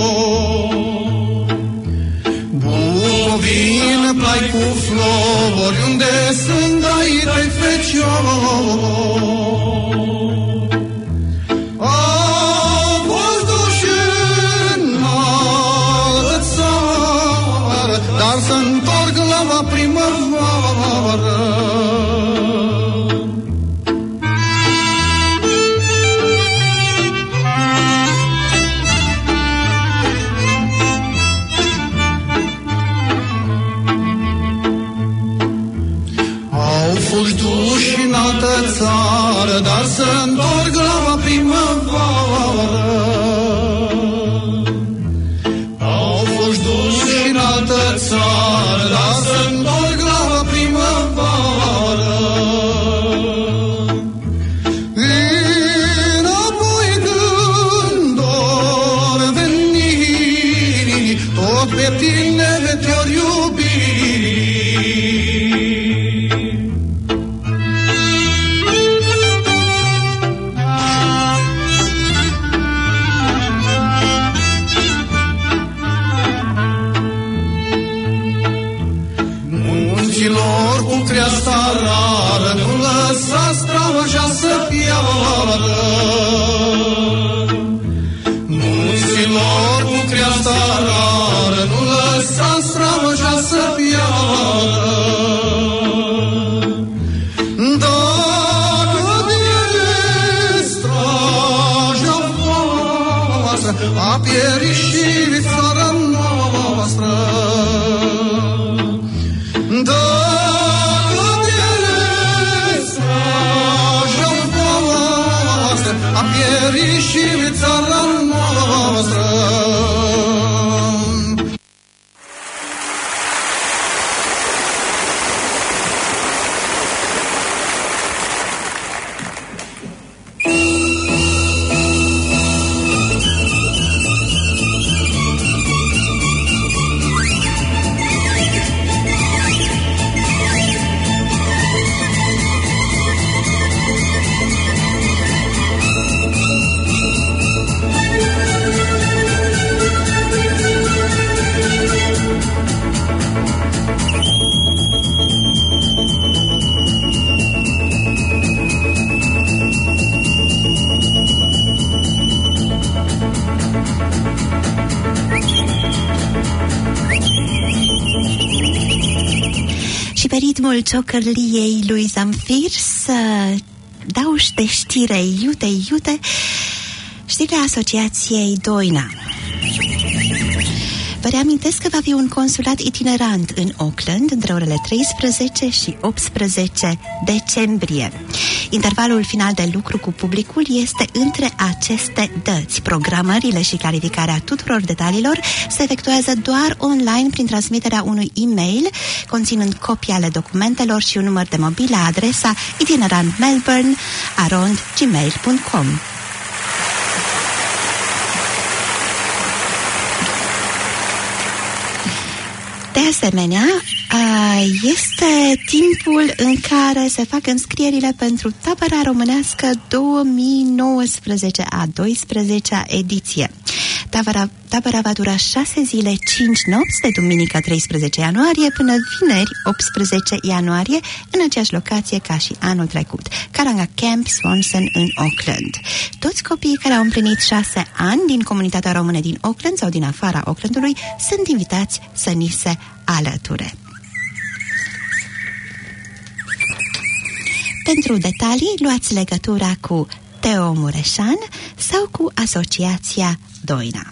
Bucovina, plai cu flori, unde sunt ai tăi feciori. Dar să-ntorc la primăvară. Au fost duși în altă țară, dar să-ntorc la primăvară. Țară, dar să-ntorc la primăvară. Înapoi când or veni, tot pe tine te-or iubi. Creasta rară, nu lăsa stravaja să piară. Munților cu creasta rară, nu lăsa stravaja să piară. Dacă de straja voastră a pierit și țara noastră. A pierit și țara noastră. ritmul ciocărliei lui Zamfir să dau de știre iute, iute, știrea Asociației Doina. Vă reamintesc că va fi un consulat itinerant în Auckland între orele treisprezece și optsprezece decembrie. Intervalul final de lucru cu publicul este între aceste dăți. Programările și clarificarea tuturor detaliilor se efectuează doar online prin transmiterea unui e-mail conținând copii ale documentelor și un număr de mobil la adresa itinerantmelbourne arond gmail punct com. De asemenea, este timpul în care se fac înscrierile pentru tabăra românească două mii nouăsprezece, a douăsprezecea ediție. Tabăra, tabăra va dura șase zile, cinci nopți, de duminică treisprezece ianuarie până vineri optsprezece ianuarie, în aceeași locație ca și anul trecut, Karanga Camp Swanson în Auckland. Toți copiii care au împlinit șase ani din comunitatea română din Auckland sau din afara Aucklandului sunt invitați să ni se alăture. Pentru detalii, luați legătura cu Teo Mureșan sau cu Asociația Doina.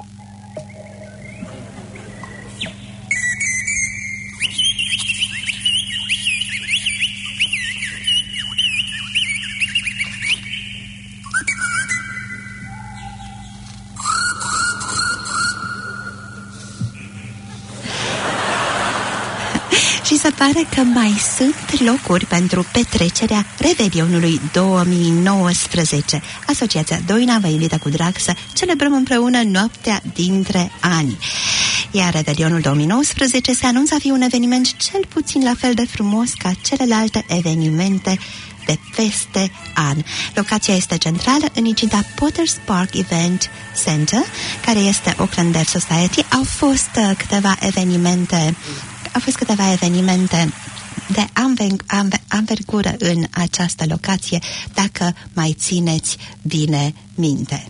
Și se pare că mai sunt locuri pentru petrecerea Revelionului două mii nouăsprezece. Asociația Doina vă invită cu drag să celebrăm împreună noaptea dintre ani. Iar Revelionul două mii nouăsprezece se anunță a fi un eveniment cel puțin la fel de frumos ca celelalte evenimente de peste an. Locația este centrală în incinta Potters Park Event Center, care este Auckland Deaf Society. Au fost uh, câteva evenimente, au fost câteva evenimente de anvergură în această locație, dacă mai țineți bine minte.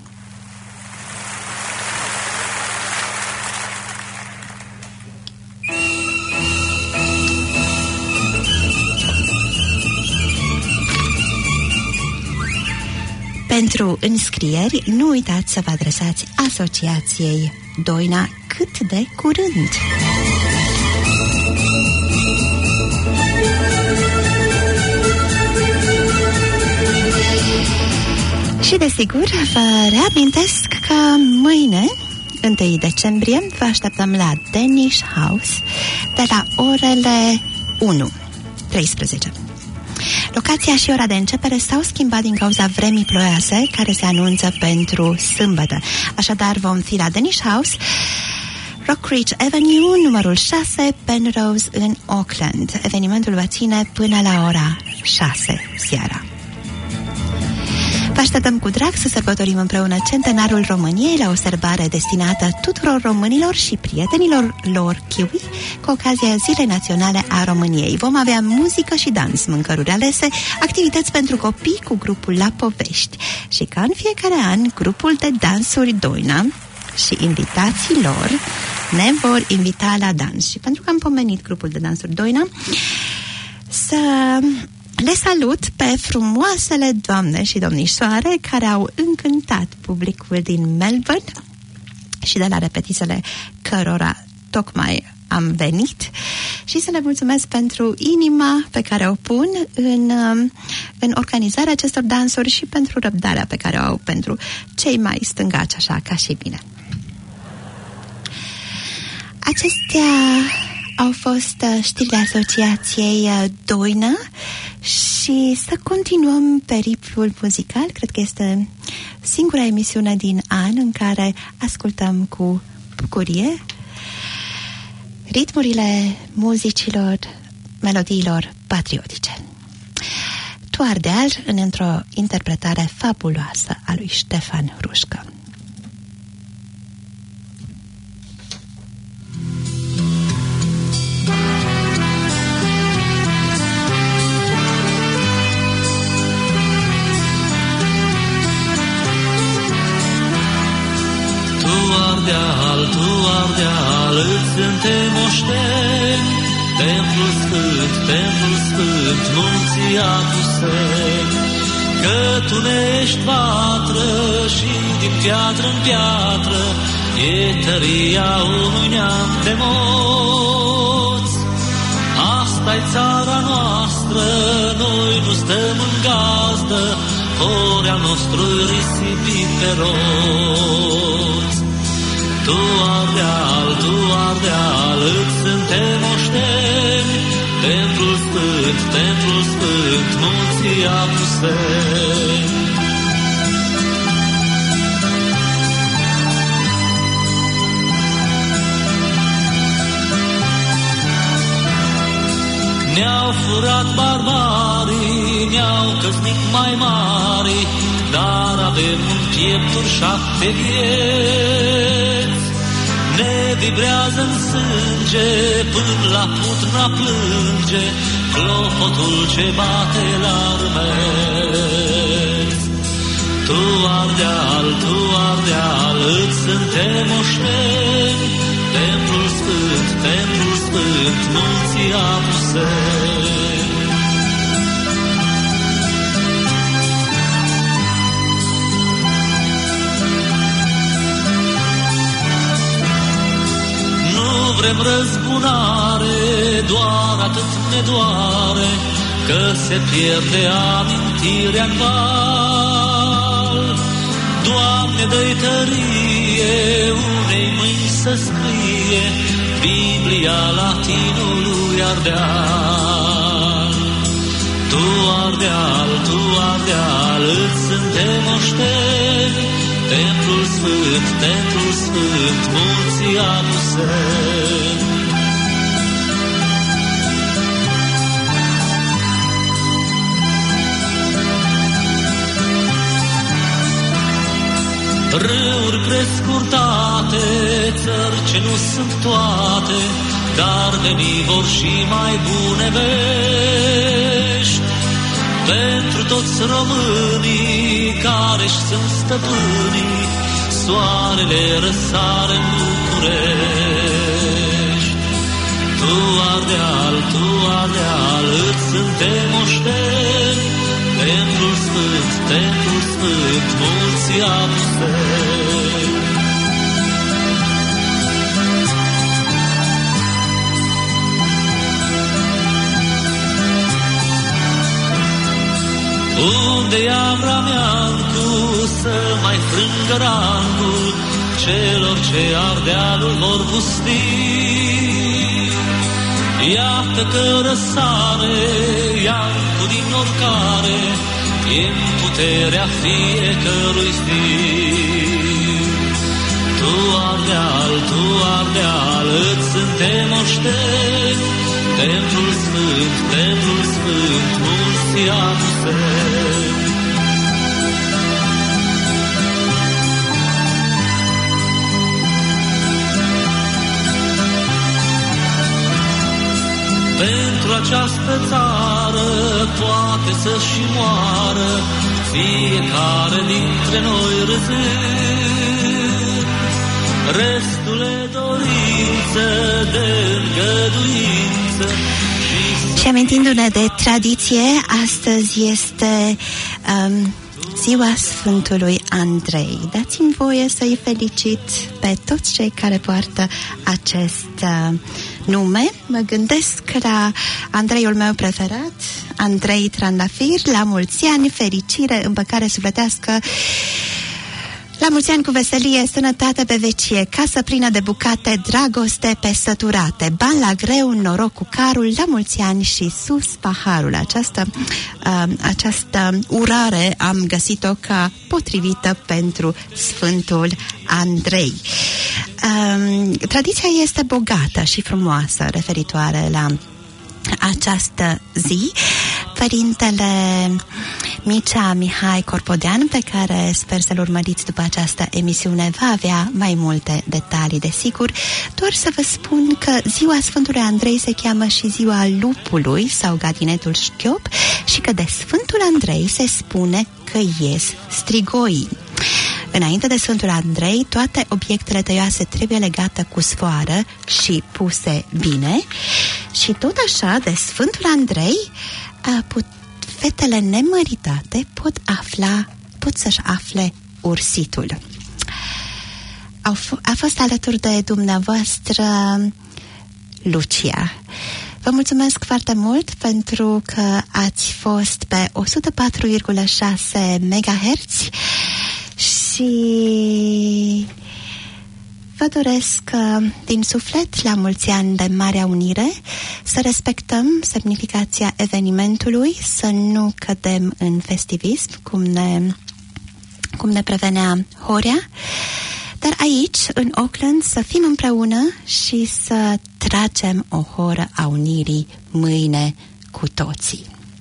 Pentru înscrieri, nu uitați să vă adresați Asociației Doina cât de curând. Și desigur, vă reamintesc că mâine, întâi decembrie, vă așteptăm la Danish House de la orele unu treisprezece. Locația și ora de începere s-au schimbat din cauza vremii ploioase care se anunță pentru sâmbătă. Așadar vom fi la Danish House, Rockridge Avenue, numărul șase, Penrose, în Auckland. Evenimentul va ține până la ora șase seara. Vă așteptăm cu drag să sărbătorim împreună centenarul României la o sărbare destinată tuturor românilor și prietenilor lor kiwi cu ocazia Zilei Naționale a României. Vom avea muzică și dans, mâncăruri alese, activități pentru copii cu grupul La Povești și, ca în fiecare an, grupul de dansuri Doina și invitații lor ne vor invita la dans. Și pentru că am pomenit grupul de dansuri Doina, să le salut pe frumoasele doamne și domnișoare care au încântat publicul din Melbourne și de la repetițiile cărora tocmai am venit, și să le mulțumesc pentru inima pe care o pun în, în organizarea acestor dansuri și pentru răbdarea pe care o au pentru cei mai stângaci, așa ca și mine. Acestea au fost știrile Asociației Doina și să continuăm periplul muzical. Cred că este singura emisiune din an în care ascultăm cu bucurie ritmurile muzicilor, melodiilor patriotice. Tu Ardeal, în într-o interpretare fabuloasă a lui Ștefan Hrușcă. Ardeal, tu Ardeal, îți suntem moșteni, templul sfânt, templul sfânt, munții Apuseni, că tu nești vatră și din piatră în piatră e tăria unui neam de moți. Asta-i țara noastră, noi nu stăm în gazdă, ori al nostru risipit pe roți. Tu Ardeal, tu Ardeal, îți suntem moșteni, templul sfânt, templul sfânt, munții Apuseni. Ne-au furat barbarii, ne-au căsnit mai mari, dar avem în piepturi șapte vieți. Ne vibrează în sânge, până la putna plânge, clopotul ce bate la râmeți. Tu Ardeal, tu Ardeal, îți suntem moșteni, templul sfânt, templul sfânt, munții Apuseni. Vrem răzbunare, doar atât ne doare, că se pierde amintirea-n val. Doamne, dă-i tărie unei mâini să scrie Biblia latinului Ardeal. Tu Ardeal, tu Ardeal, îți suntem moșteni, templul sfânt, templul sfânt, munții Apuseni. Râuri prescurtate, țări ce nu sunt toate, dar veni vor și mai bune vești. Pentru toți românii care-și sunt stăpânii, soarele răsare în București. Tu, Ardeal, tu, Ardeal, îți suntem moșteni, templul sfânt, templul sfânt, mulți apostoli. Unde-i Avrameancu să mai frângă rangul celor ce Ardealul vor gusti? Iată că răsare Iancu din oricare, în puterea fiecărui fiu. Tu, Ardeal, tu, Ardeal, îți suntem moșteni, templul sfânt, templul sfânt, mulți apostoli. Pentru această țară poate să-și moară fiecare dintre noi râzând. Restul e dorință de îngăduință. Și amintindu-ne de tradiție, astăzi este um, ziua Sfântului Andrei. Dați-mi voie să-i felicit pe toți cei care poartă acest uh, nume. Mă gândesc la Andreiul meu preferat, Andrei Trandafir, la mulți ani, fericire, împăcare sufletească, la mulți ani cu veselie, sănătate pe vecie, casă plină de bucate, dragoste pe săturate, bani la greu, noroc cu carul, la mulți ani și sus paharul. Această, uh, această urare am găsit-o ca potrivită pentru Sfântul Andrei. Uh, tradiția este bogată și frumoasă referitoare la această zi. Părintele Mircea Mihai Corpodean, pe care sper să-l urmăriți după această emisiune, va avea mai multe detalii, desigur. Doar să vă spun că ziua Sfântului Andrei se cheamă și ziua lupului sau gadinetul șchiop și că de Sfântul Andrei se spune că ies strigoii. Înainte de Sfântul Andrei, toate obiectele tăioase trebuie legate cu sfoară și puse bine. Și tot așa, de Sfântul Andrei, a put, fetele nemăritate pot afla, pot să-și afle ursitul. Au f- a fost alături de dumneavoastră Lucia. Vă mulțumesc foarte mult pentru că ați fost pe o sută patru virgulă șase megahertz și vă doresc din suflet la mulți ani de Marea Unire, să respectăm semnificația evenimentului, să nu cădem în festivism, cum ne, cum ne prevenea Horea, dar aici, în Auckland, să fim împreună și să tragem o horă a unirii mâine cu toții.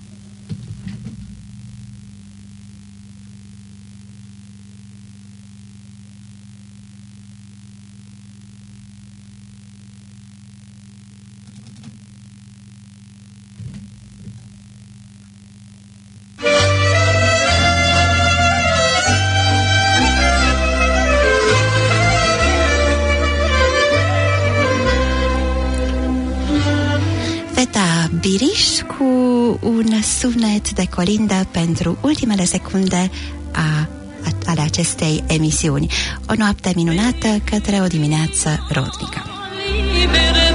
Biriș cu un sunet de colindă pentru ultimele secunde a, a, ale acestei emisiuni. O noapte minunată către o dimineață rodnică.